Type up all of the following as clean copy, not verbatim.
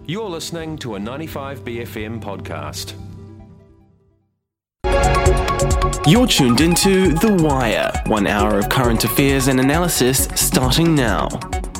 You're listening to a 95BFM podcast. You're tuned into The Wire, 1 hour of current affairs and analysis starting now.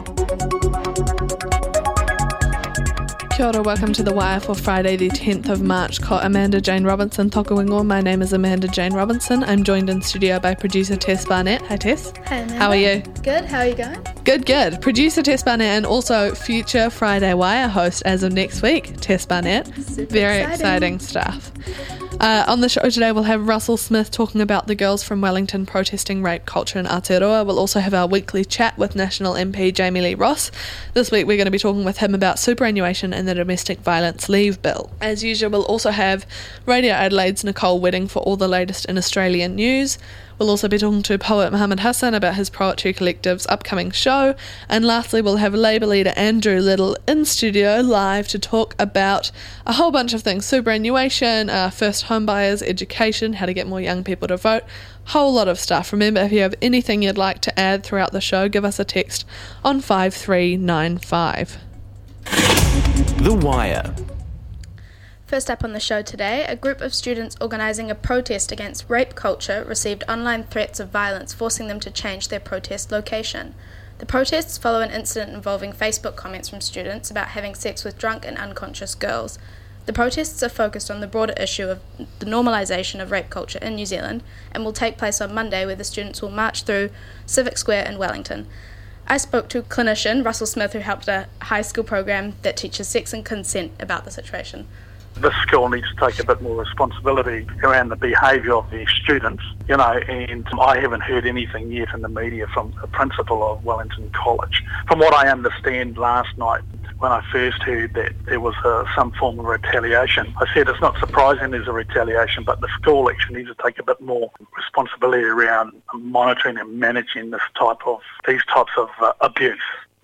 Kia ora, welcome to The Wire for Friday the 10th of March. Ko Amanda Jane Robinson toka wingo. My name is Amanda Jane Robinson. I'm joined in studio by producer Tess Barnett. Hi Tess. Hey Amanda. How are you? Good, how are you going? Good. Producer Tess Barnett and also future Friday Wire host as of next week, Tess Barnett. Super Very exciting stuff. On the show today we'll have Russell Smith talking about the girls from Wellington protesting rape culture in Aotearoa. We'll also have our weekly chat with National MP Jamie Lee Ross. This week we're going to be talking with him about superannuation and the Domestic Violence Leave Bill. As usual, we'll also have Radio Adelaide's Nicole Wedding for all the latest in Australian news. We'll also be talking to poet Mohammed Hassan about his Poetry Collective's upcoming show. And lastly, we'll have Labour leader Andrew Little in studio live to talk about a whole bunch of things. Superannuation, first home buyers, education, how to get more young people to vote, whole lot of stuff. Remember, if you have anything you'd like to add throughout the show, give us a text on 5395. The Wire. First up on the show today, a group of students organising a protest against rape culture received online threats of violence, forcing them to change their protest location. The protests follow an incident involving Facebook comments from students about having sex with drunk and unconscious girls. The protests are focused on the broader issue of the normalisation of rape culture in New Zealand and will take place on Monday, where the students will march through Civic Square in Wellington. I spoke to clinician Russell Smith, who helped a high school program that teaches sex and consent about the situation. This school needs to take a bit more responsibility around the behaviour of the students, and I haven't heard anything yet in the media from the principal of Wellington College. From what I understand last night, when I first heard that there was some form of retaliation, I said it's not surprising there's a retaliation, but the school actually needs to take a bit more responsibility around monitoring and managing these types of abuse.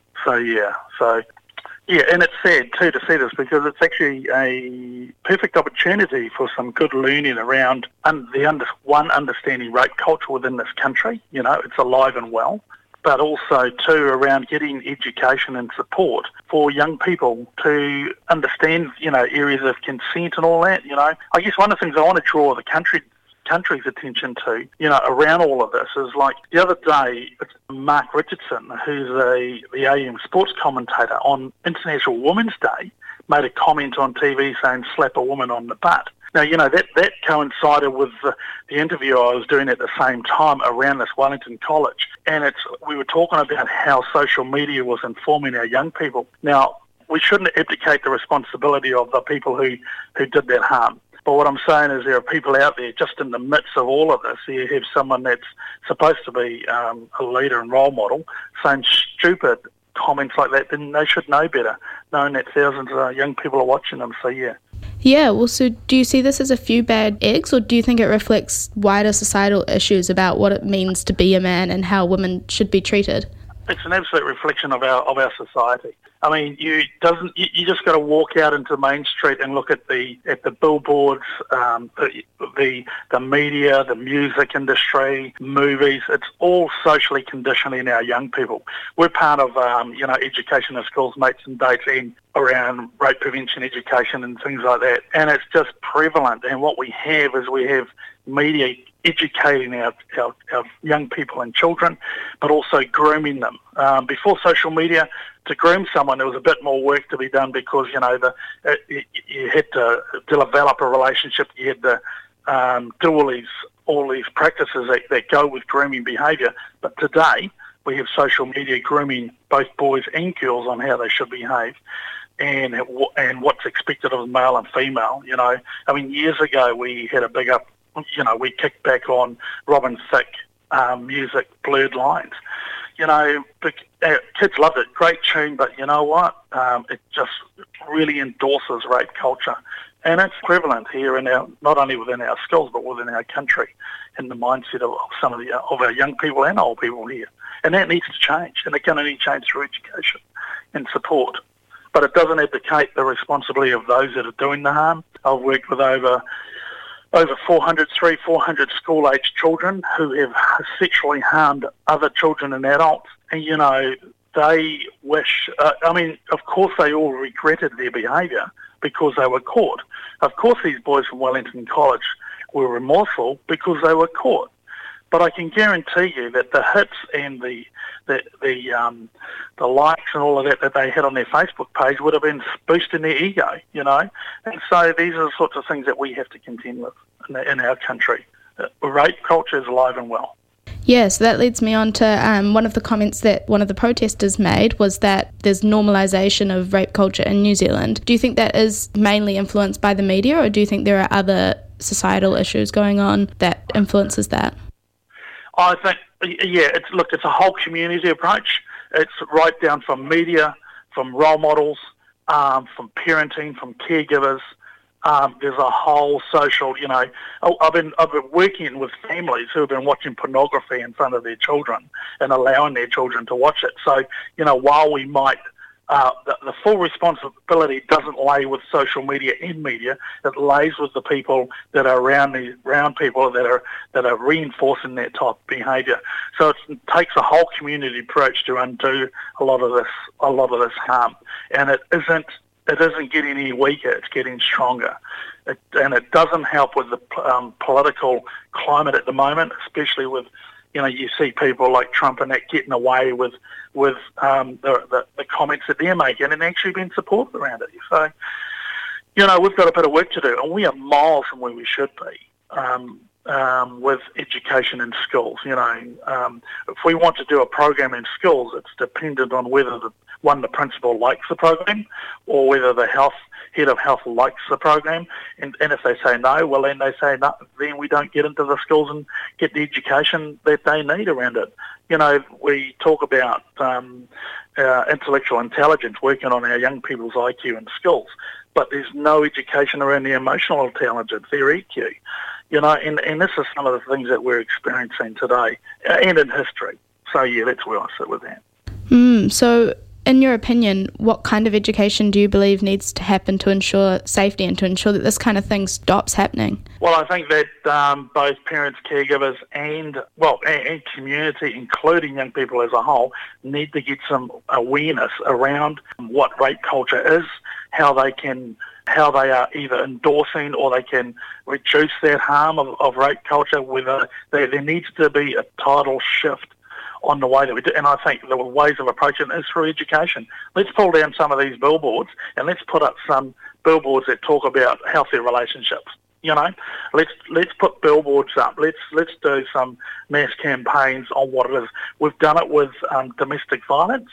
Yeah, and it's sad too to see this, because it's actually a perfect opportunity for some good learning around understanding rape culture within this country. It's alive and well, but also too around getting education and support for young people to understand, areas of consent and all that. I guess one of the things I want to draw the country's attention to, around all of this is, like, the other day, it's Mark Richardson, who's the AM sports commentator, on International Women's Day, made a comment on TV saying slap a woman on the butt. Now, that coincided with the interview I was doing at the same time around this Wellington College, and we were talking about how social media was informing our young people. Now, we shouldn't abdicate the responsibility of the people who did that harm. But what I'm saying is there are people out there just in the midst of all of this. You have someone that's supposed to be a leader and role model saying stupid comments like that, then they should know better, knowing that thousands of young people are watching them. So, yeah. Yeah, well, so do you see this as a few bad eggs, or do you think it reflects wider societal issues about what it means to be a man and how women should be treated? It's an absolute reflection of our society. I mean, you just got to walk out into Main Street and look at the billboards, the media, the music industry, movies. It's all socially conditioning our young people. We're part of education in schools, mates and dates, and around rape prevention education and things like that. And it's just prevalent. And what we have media educating our young people and children, but also grooming them. Before social media, to groom someone, there was a bit more work to be done, because you had to develop a relationship. You had to do all these practices that go with grooming behaviour. But today we have social media grooming both boys and girls on how they should behave, and what's expected of male and female. Years ago we had a big up. We kicked back on Robin Thicke music, Blurred Lines. Kids loved it. Great tune, but you know what? It just really endorses rape culture. And it's prevalent here not only within our schools, but within our country, in the mindset of some of our young people and old people here. And that needs to change, and it can only change through education and support. But it doesn't abdicate the responsibility of those that are doing the harm. I've worked with over 400 school-aged children who have sexually harmed other children and adults. And, they wish, of course they all regretted their behaviour because they were caught. Of course these boys from Wellington College were remorseful because they were caught. But I can guarantee you that the hits and the likes and all of that they had on their Facebook page would have been boosting their ego, you know. And so these are the sorts of things that we have to contend with in our country. Rape culture is alive and well. Yeah, so that leads me on to one of the comments that one of the protesters made was that there's normalisation of rape culture in New Zealand. Do you think that is mainly influenced by the media, or do you think there are other societal issues going on that influences that? I think, it's a whole community approach. It's right down from media, from role models, from parenting, from caregivers. There's a whole social, I've been working with families who have been watching pornography in front of their children and allowing their children to watch it. So, while we might, the full responsibility doesn't lay with social media and media. It lays with the people that are around people that are reinforcing that type of behaviour. So it takes a whole community approach to undo a lot of this harm, and it isn't getting any weaker, it's getting stronger. And it doesn't help with the political climate at the moment, especially with, you see people like Trump and that getting away with the comments that they're making and actually being supported around it. So, we've got a bit of work to do, and we are miles from where we should be with education in schools. If we want to do a program in schools, it's dependent on whether the principal likes the program or whether the head of health likes the program. And if they say no, well, then they say no, then we don't get into the schools and get the education that they need around it. We talk about intellectual intelligence, working on our young people's IQ in schools, but there's no education around the emotional intelligence, their EQ. And this is some of the things that we're experiencing today and in history. So, yeah, that's where I sit with that. So, in your opinion, what kind of education do you believe needs to happen to ensure safety and to ensure that this kind of thing stops happening? Well, I think that both parents, caregivers and community, including young people as a whole, need to get some awareness around what rape culture is, how they are either endorsing or they can reduce that harm of rape culture, whether there needs to be a total shift on the way that we do. And I think the ways of approaching it is through education. Let's pull down some of these billboards and let's put up some billboards that talk about healthy relationships. Let's put billboards up. Let's do some mass campaigns on what it is. We've done it with domestic violence,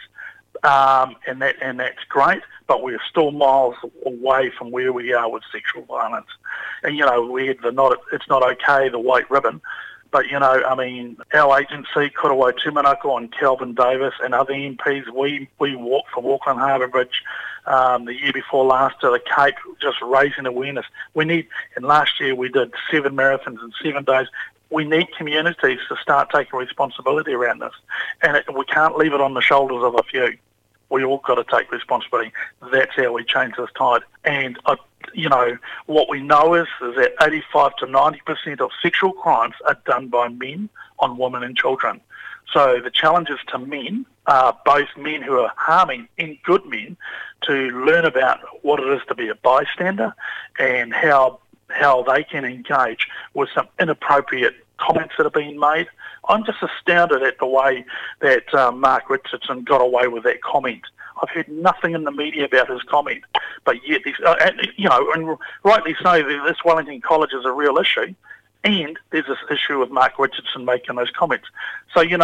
and that's great. But we're still miles away from where we are with sexual violence. And we had it's not okay, the white ribbon. But, our agency, Korowai Tumanako and Kelvin Davis and other MPs, we walked from Auckland Harbour Bridge the year before last to the Cape, just raising awareness. And last year we did 7 marathons in 7 days. We need communities to start taking responsibility around this. And we can't leave it on the shoulders of a few. We all got to take responsibility. That's how we change this tide. And, what we know is that 85 to 90% of sexual crimes are done by men on women and children. So the challenge is to men, both men who are harming and good men, to learn about what it is to be a bystander and how they can engage with some inappropriate comments that are being made. I'm just astounded at the way that Mark Richardson got away with that comment. I've heard nothing in the media about his comment, but yet, and rightly so, this Wellington College is a real issue, and there's this issue with Mark Richardson making those comments. So, we've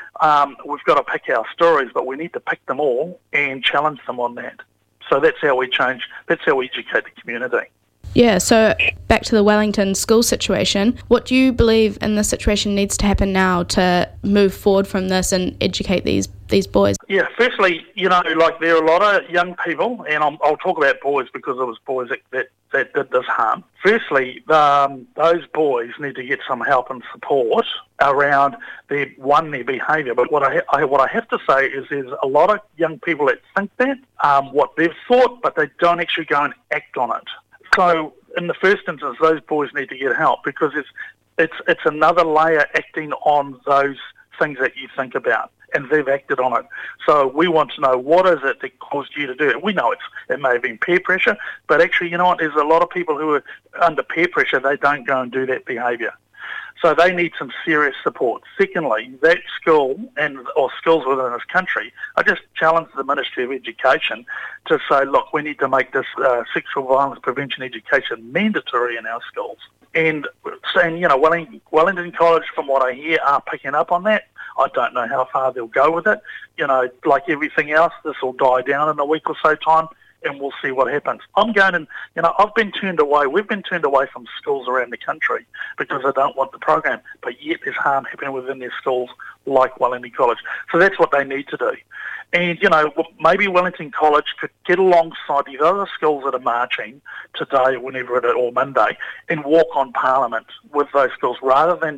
got to pick our stories, but we need to pick them all and challenge them on that. So that's how we change, that's how we educate the community. Yeah, so back to the Wellington school situation, what do you believe in this situation needs to happen now to move forward from this and educate these boys? Yeah, firstly, there are a lot of young people, and I'll talk about boys because it was boys that did this harm. Firstly, those boys need to get some help and support around their behaviour. But what I have to say is there's a lot of young people that think that, what they've thought, but they don't actually go and act on it. So in the first instance, those boys need to get help because it's another layer acting on those things that you think about, and they've acted on it. So we want to know, what is it that caused you to do it? We know it may have been peer pressure, but actually, you know what, there's a lot of people who are under peer pressure, they don't go and do that behaviour. So they need some serious support. Secondly, that school or schools within this country, I just challenge the Ministry of Education to say, look, we need to make this sexual violence prevention education mandatory in our schools. And you know, Wellington College, from what I hear, are picking up on that. I don't know how far they'll go with it. You know, like everything else, this will die down in a week or so time, and we'll see what happens. I've been turned away. We've been turned away from schools around the country because they don't want the program, but yet there's harm happening within their schools like Wellington College. So that's what they need to do. And, you know, maybe Wellington College could get alongside these other schools that are marching today, or Monday, and walk on Parliament with those schools rather than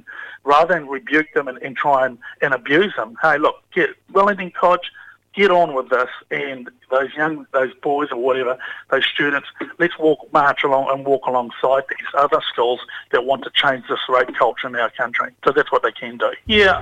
rebuke them and try and abuse them. Hey, look, Wellington College, get on with this, and those boys or whatever, those students, let's march along and walk alongside these other schools that want to change this rape culture in our country. So that's what they can do. Yeah,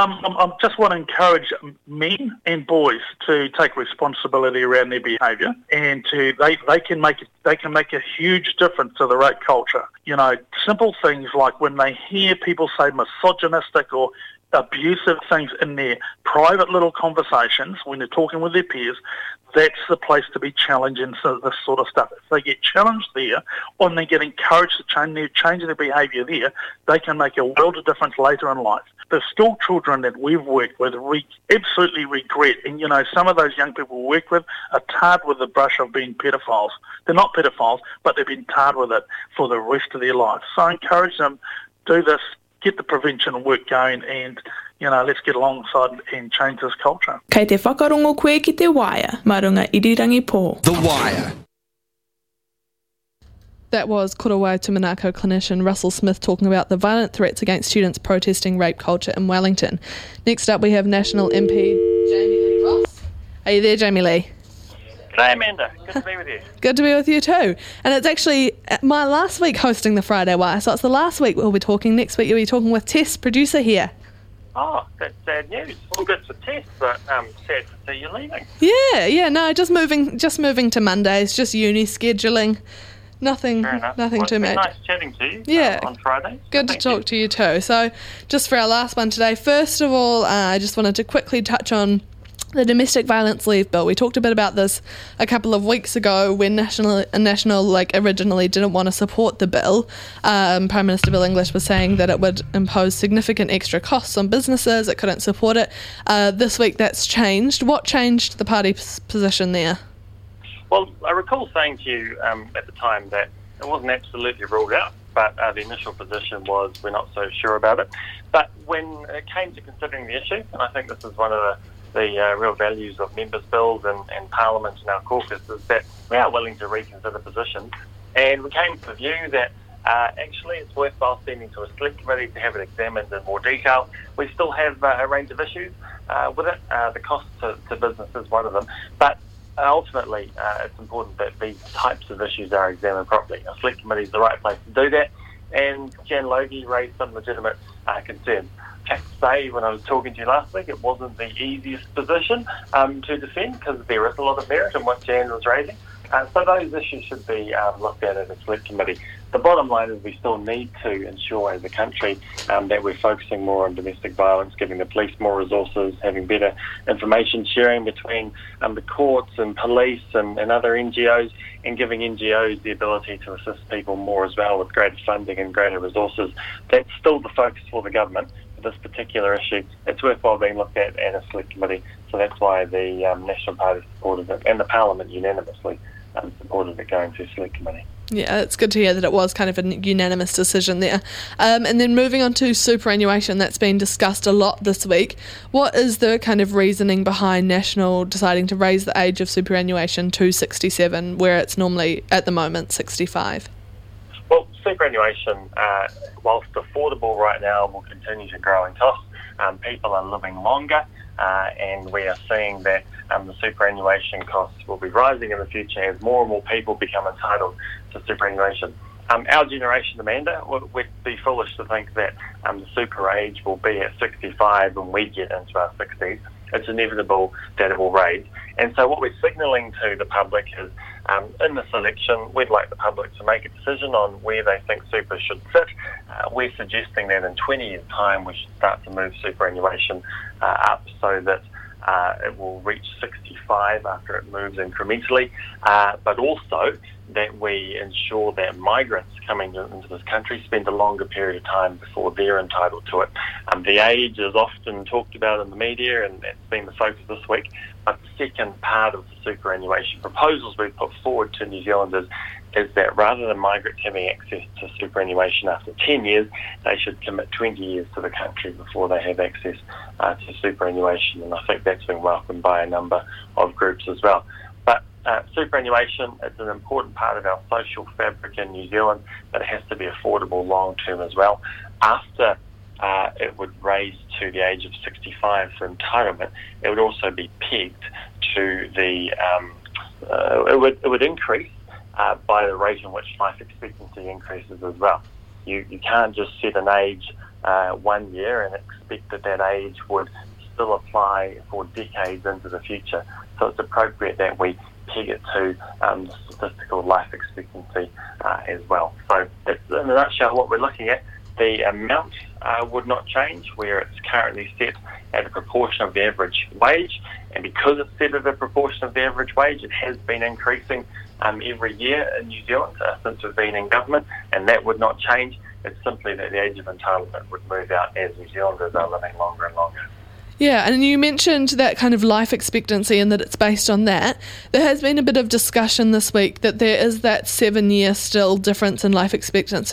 I just want to encourage men and boys to take responsibility around their behaviour, and they can make a huge difference to the rape culture. You know, simple things like when they hear people say misogynistic or abusive things in their private little conversations when they're talking with their peers, that's the place to be challenging this sort of stuff. If they get challenged there, or they get encouraged to change their behaviour there, they can make a world of difference later in life. The school children that we've worked with, we absolutely regret, and you know, some of those young people we work with are tarred with the brush of being pedophiles. They're not pedophiles, but they've been tarred with it for the rest of their life. So I encourage them, do this, get the prevention work going, and, you know, let's get alongside and change this culture. Kei te whakarongo koe ki te Wire, marunga irirangi pō. The Wire. That was Kura Waitu Manako clinician Russell Smith talking about the violent threats against students protesting rape culture in Wellington. Next up we have National MP Jamie Lee Ross. Are you there, Jamie Lee? G'day, Amanda. Good to be with you. Good to be with you too. And it's actually my last week hosting the Friday Wire, so it's the last week we'll be talking. Next week you'll be talking with Tess, producer here. Oh, that's sad news. All good for Tess, but sad to see you leaving. No, just moving to Mondays, just uni scheduling. Nothing too much. Nice chatting to you on Friday. Good to talk to you too. So just for our last one today, first of all, I just wanted to quickly touch on the domestic violence leave bill. We talked a bit about this a couple of weeks ago when National originally didn't want to support the bill. Prime Minister Bill English was saying that it would impose significant extra costs on businesses. It couldn't support it. This week that's changed. What changed the party's position there? Well, I recall saying to you at the time that it wasn't absolutely ruled out, but the initial position was we're not so sure about it. But when it came to considering the issue, and I think this is one of the real values of members' bills and Parliament and our caucus, is that we are willing to reconsider positions. And we came to the view that actually it's worthwhile sending to a select committee to have it examined in more detail. We still have a range of issues with it. The cost to business is one of them. But ultimately, it's important that these types of issues are examined properly. A select committee is the right place to do that. And Jan Logie raised some legitimate concerns. I have to say, when I was talking to you last week, it wasn't the easiest position to defend because there is a lot of merit in what Jan was raising. So those issues should be looked at in a select committee. The bottom line is we still need to ensure as a country that we're focusing more on domestic violence, giving the police more resources, having better information sharing between the courts and police and other NGOs, and giving NGOs the ability to assist people more as well with greater funding and greater resources. That's still the focus for the government. This particular issue, it's worthwhile being looked at a select committee, so that's why the National Party supported it, and the Parliament unanimously supported it going to select committee. Yeah, it's good to hear that it was kind of a unanimous decision there. And then moving on to superannuation, that's been discussed a lot this week. What is the kind of reasoning behind National deciding to raise the age of superannuation to 67, where it's normally, at the moment, 65? Well, superannuation, whilst affordable right now, will continue to grow in cost. People are living longer, and we are seeing that the superannuation costs will be rising in the future as more and more people become entitled to superannuation. Our generation, Amanda, we'd be foolish to think that the super age will be at 65 when we get into our 60s. It's inevitable that it will raise. And so what we're signalling to the public is, in this election, we'd like the public to make a decision on where they think super should sit. We're suggesting that in 20 years' time we should start to move superannuation up so that it will reach 65 after it moves incrementally, but also that we ensure that migrants coming into this country spend a longer period of time before they're entitled to it. The age is often talked about in the media, and that's been the focus this week, but the second part of the superannuation proposals we put forward to New Zealanders is that rather than migrants having access to superannuation after 10 years, they should commit 20 years to the country before they have access to superannuation, and I think that's been welcomed by a number of groups as well. But superannuation is an important part of our social fabric in New Zealand, but it has to be affordable long term as well. After it would raise to the age of 65 for entitlement, it would also be pegged to the, it would increase by the rate in which life expectancy increases as well. You can't just set an age 1 year and expect that age would still apply for decades into the future. So it's appropriate that we peg it to the statistical life expectancy as well. So that's in a nutshell what we're looking at. The amount would not change, where it's currently set at a proportion of the average wage, and because it's set at a proportion of the average wage, it has been increasing every year in New Zealand since we've been in government, and that would not change. It's simply that the age of entitlement would move out as New Zealanders are living longer and longer. Yeah, and you mentioned that kind of life expectancy and that it's based on that. There has been a bit of discussion this week that there is that 7-year still difference in life expectancy